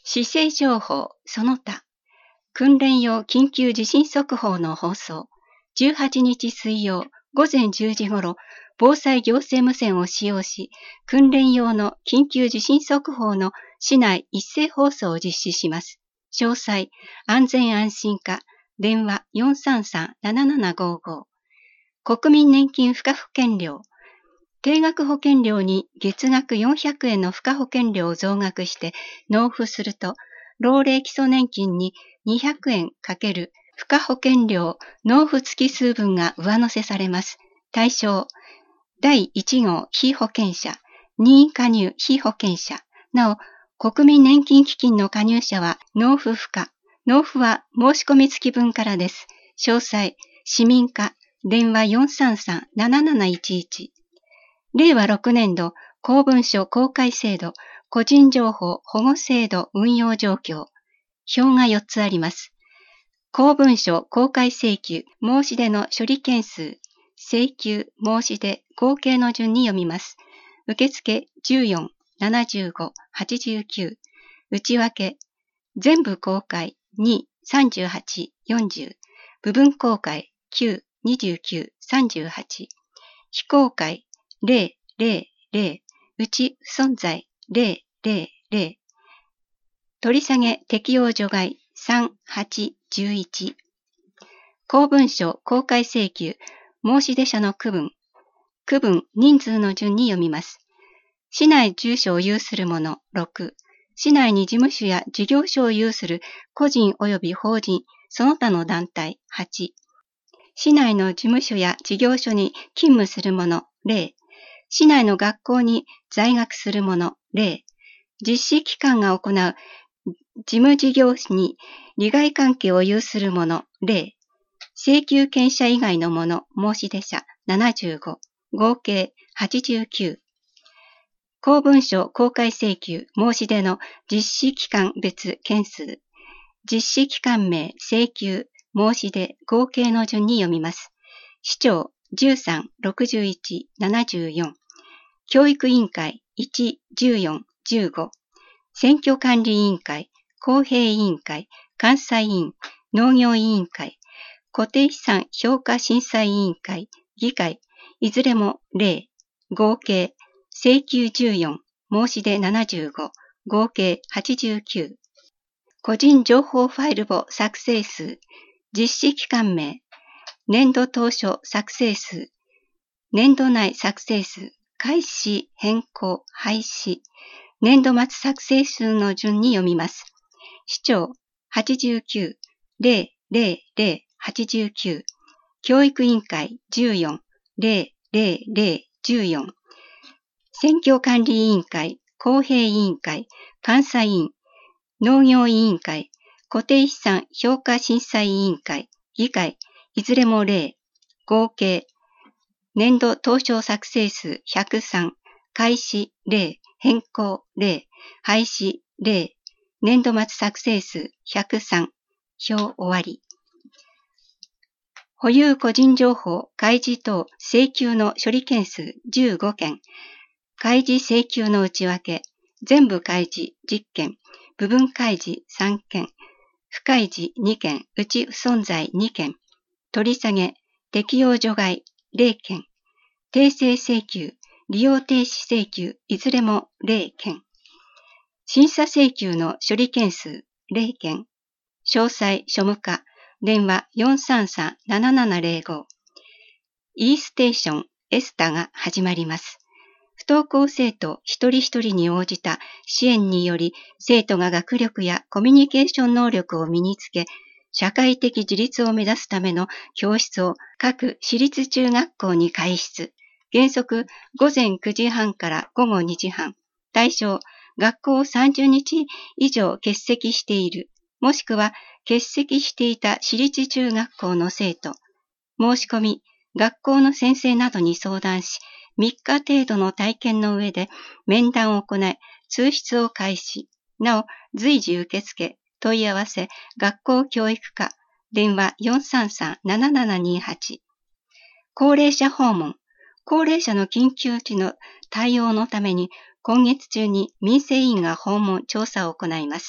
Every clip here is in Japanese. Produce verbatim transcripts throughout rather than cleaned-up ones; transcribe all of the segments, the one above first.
市政情報その他、訓練用緊急地震速報の放送、じゅうはちにち水曜午前じゅうじ頃、防災行政無線を使用し、訓練用の緊急地震速報の市内一斉放送を実施します。詳細、安全安心課、電話 よんさんさんななななごーごー。国民年金付加保険料、定額保険料に月額よんひゃくえんの付加保険料を増額して納付すると、老齢基礎年金ににひゃくえんかける付加保険料納付付数分が上乗せされます。対象、だいいち号被保険者、任意加入被保険者。なお、国民年金基金の加入者は納付不可。納付は申し込み付き分からです。詳細、市民課、電話 よんさんさんなななないちいち。れいわろくねんど公文書公開制度個人情報保護制度運用状況。表がよっつあります。公文書公開請求申し出の処理件数、請求申し出合計の順に読みます。受付じゅうよん、ななじゅうご、はちじゅうきゅう。内訳全部公開に、さんじゅうはち、よんじゅう。部分公開きゅう、にじゅうきゅう、さんじゅうはち。非公開ゼロ、ゼロ、ゼロ。うち不存在ゼロ、ゼロ、ゼロ。取り下げ適用除外さん、はち、じゅういち。公文書公開請求申し出者の区分。区分人数の順に読みます。市内住所を有する者ろく。市内に事務所や事業所を有する個人及び法人、その他の団体はち。市内の事務所や事業所に勤務する者ゼロ。市内の学校に在学する者ゼロ。実施機関が行う事務事業に利害関係を有する者ゼロ。請求権者以外の者申し出者ななじゅうご。合計はちじゅうきゅう。公文書公開請求申し出の実施機関別件数。実施機関名請求申し出合計の順に読みます。市長じゅうさん、ろくじゅういち、ななじゅうよん。教育委員会いち、じゅうよん、じゅうご。選挙管理委員会、公平委員会、監査委員、農業委員会、固定資産評価審査委員会、議会、いずれもゼロ。合計、請求じゅうよん、申し出ななじゅうご、合計はちじゅうきゅう。個人情報ファイル簿作成数、実施期間名、年度当初作成数、年度内作成数、開始、変更、廃止、年度末作成数の順に読みます。市長はちじゅうきゅう、ゼロ、ゼロ、ゼロ、はちじゅうきゅう。教育委員会じゅうよん、ゼロ、ゼロ、ゼロ、じゅうよん。選挙管理委員会、公平委員会、監査委員、農業委員会、固定資産評価審査委員会、議会、いずれもゼロ。合計、年度当初作成数ひゃくさん、開始ゼロ、変更ゼロ、廃止ゼロ、年度末作成数ひゃくさん、表終わり。保有個人情報開示等請求の処理件数じゅうごけん、開示請求の内訳、全部開示じゅっけん、部分開示さんけん、不開示にけん、うち不存在にけん、取り下げ、適用除外ゼロけん、訂正請求、利用停止請求、いずれもゼロけん、審査請求の処理件数ゼロけん、詳細庶務課、電話 よんさんさんななななゼロご。e ステーションエスタが始まります。不登校生徒一人一人に応じた支援により、生徒が学力やコミュニケーション能力を身につけ、社会的自立を目指すための教室を各私立中学校に開設。原則ごぜんくじはんからごごにじはん。対象、学校をさんじゅうにち以上欠席している、もしくは欠席していた私立中学校の生徒。申し込み、学校の先生などに相談し、みっか程度の体験の上で面談を行い、通知を開始。なお、随時受付、問い合わせ、学校教育課、電話 よんさんさんななななにはち。高齢者訪問。高齢者の緊急時の対応のために、今月中に民生委員が訪問調査を行います。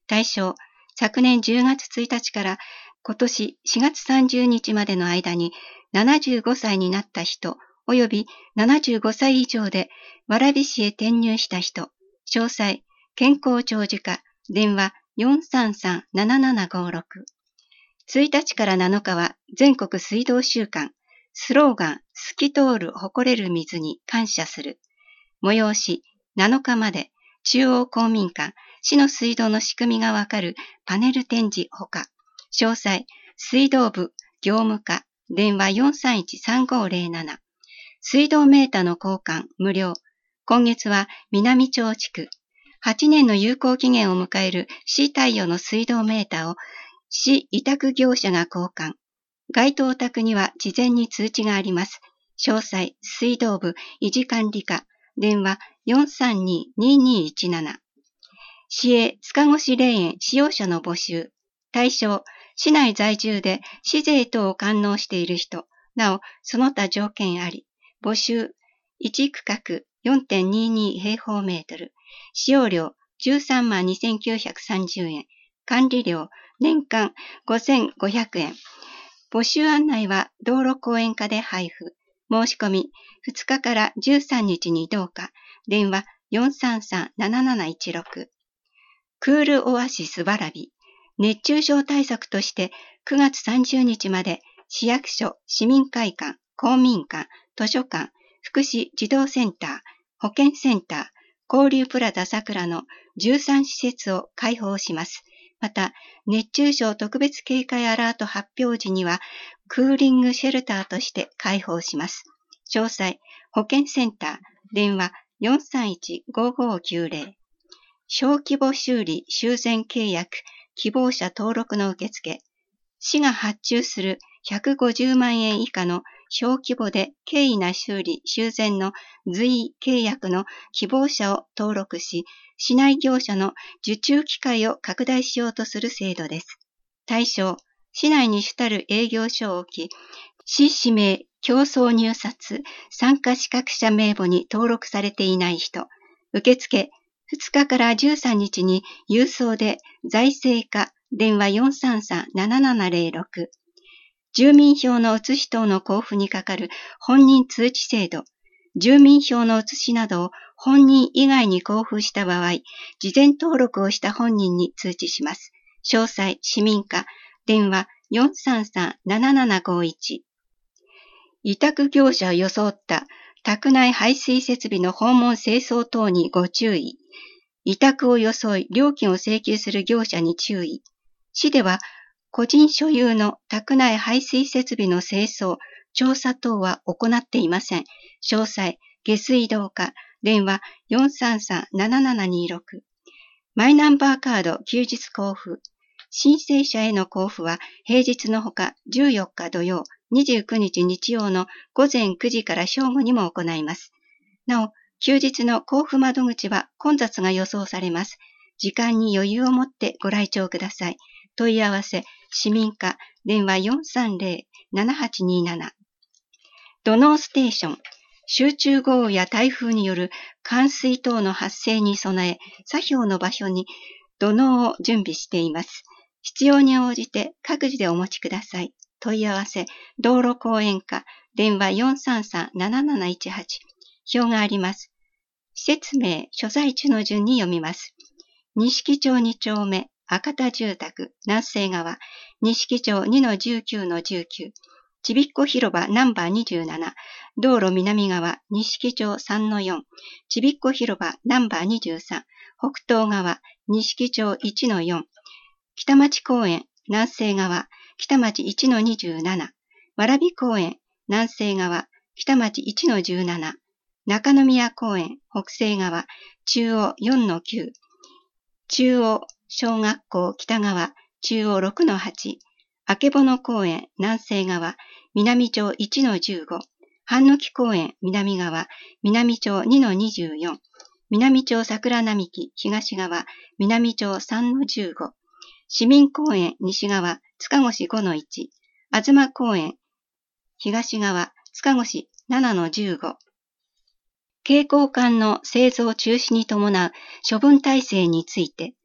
対象、昨年じゅうがつついたちから今年しがつさんじゅうにちまでの間にななじゅうごさいになった人、およびななじゅうごさい以上で蕨市へ転入した人、詳細、健康長寿課、電話 よんさんさんななななごろく。ついたちからなのかは全国水道週間、スローガン、透き通る誇れる水に感謝する。催し、なのかまで、中央公民館、市の水道の仕組みがわかるパネル展示ほか、詳細、水道部、業務課、電話 よんさんいちさんごゼロなな。水道メーターの交換、無料。今月は南町地区。はちねんの有効期限を迎える市対応の水道メーターを市委託業者が交換。該当宅には事前に通知があります。詳細、水道部、維持管理課、電話 よんさんにににいちなな。市営塚越霊園使用者の募集。対象、市内在住で市税等を完納している人。なお、その他条件あり。募集、いち区画 よんてんにに 平方メートル。使用料じゅうさんまんにせんきゅうひゃくさんじゅうえん。管理料年間ごせんごひゃくえん。募集案内は道路講演課で配布。申し込みふつかからじゅうさんにちにどうか。電話 よんさんさんなななないちろく。クールオアシス蕨。熱中症対策としてくがつさんじゅうにちまで市役所、市民会館、公民館、図書館、福祉児童センター、保健センター、交流プラザさくらのじゅうさんしせつを開放します。また、熱中症特別警戒アラート発表時には、クーリングシェルターとして開放します。詳細、保健センター、電話 よんさんいちごごきゅうゼロ。小規模修理修繕契約希望者登録の受付。市が発注するひゃくごじゅうまんえん以下の小規模で経緯な修理修繕の随契約の希望者を登録し、市内業者の受注機会を拡大しようとする制度です。対象、市内に主たる営業所を置き、市指名競争入札参加資格者名簿に登録されていない人。受付、ふつかからじゅうさんにちに郵送で財政課、電話 よんさんさんななななゼロろく。住民票の写し等の交付にかかる本人通知制度。住民票の写しなどを本人以外に交付した場合、事前登録をした本人に通知します。詳細、市民課、電話 よんさんさんななななごいち。委託業者を装った宅内排水設備の訪問清掃等にご注意。委託を装い料金を請求する業者に注意。市では個人所有の宅内排水設備の清掃、調査等は行っていません。詳細、下水道課、電話 よんさんさんななななにろく。マイナンバーカード休日交付。申請者への交付は平日のほかじゅうよっか土曜、にじゅうくにち日曜のごぜんくじから正午にも行います。なお、休日の交付窓口は混雑が予想されます。時間に余裕を持ってご来庁ください。問い合わせ、市民課、電話 よんさんゼロななはちになな。土のうステーション。集中豪雨や台風による冠水等の発生に備え、作業の場所に土のうを準備しています。必要に応じて各自でお持ちください。問い合わせ、道路講演課、電話 よんさんさんなななないちはち。表があります。施設名、所在地の順に読みます。錦町にちょうめ、赤田住宅、南西側、錦町 にのじゅうきゅうのじゅうきゅう、ちびっこ広場ナンバーにじゅうなな、道路南側、錦町 さんのよん、ちびっこ広場ナンバーにじゅうさん、北東側、錦町 いちのよん、北町公園、南西側、北町 いちのにじゅうなな、蕨公園、南西側、北町 いちのじゅうなな、中宮公園、北西側、中央 よんのきゅう、中央小学校北側、中央 ろくのはち、あけぼの公園、南西側、南町 いちのじゅうご、半貫公園、南側、南町 にのにじゅうよん、南町桜並木、東側、南町 さんのじゅうご、市民公園、西側、塚越 ごのいち、東公園、東側、塚越 ななのじゅうご。携行缶の製造中止に伴う処分体制について、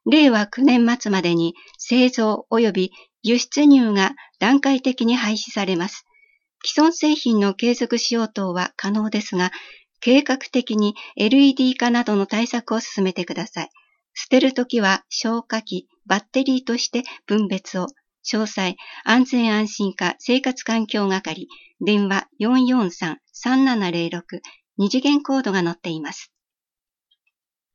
れいわきゅうねん末までに製造及び輸出入が段階的に廃止されます。既存製品の継続使用等は可能ですが、計画的に エルイーディー 化などの対策を進めてください。捨てるときは消火器、バッテリーとして分別を。詳細、安全安心課生活環境係、電話 よんよんさん さんななゼロろく、二次元コードが載っています。